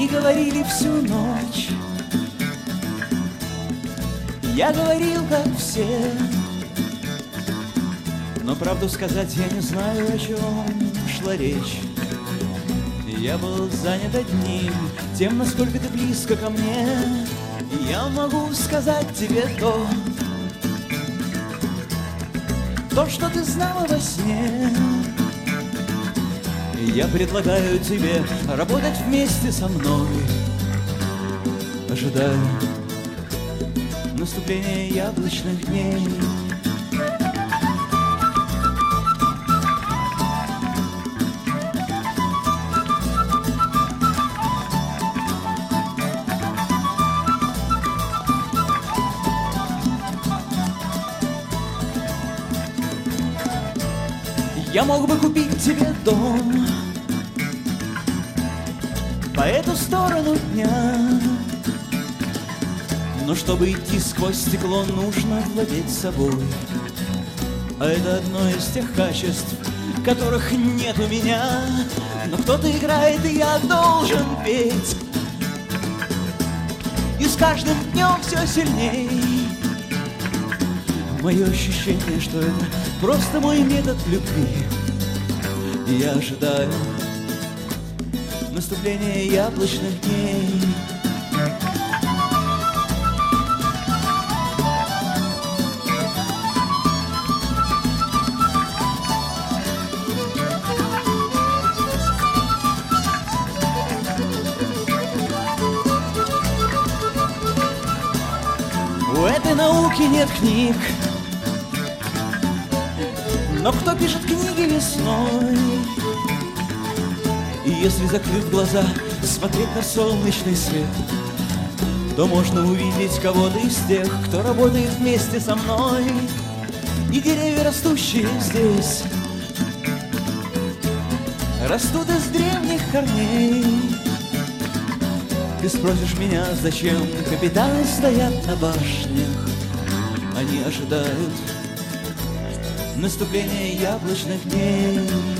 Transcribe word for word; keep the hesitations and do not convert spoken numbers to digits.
говорили всю ночь. Я говорил, как все, но правду сказать я не знаю, о чем шла речь. Я был занят одним, тем, насколько ты близко ко мне. И я могу сказать тебе то, то, что ты знала во сне. И я предлагаю тебе работать вместе со мной, ожидая наступления яблочных дней. Я мог бы купить тебе дом по эту сторону дня, но чтобы идти сквозь стекло, нужно владеть собой. А это одно из тех качеств, которых нет у меня. Но кто-то играет, и я должен петь. И с каждым днем все сильней мое ощущение, что это просто мой метод любви. И я ожидаю наступления яблочных дней. У этой науки нет книг, но кто пишет книги весной? И если, закрыв глаза, смотреть на солнечный свет, то можно увидеть кого-то из тех, кто работает вместе со мной. И деревья, растущие здесь, растут из древних корней. Ты спросишь меня, зачем капитаны стоят на башнях? Они ожидают наступления яблочных дней.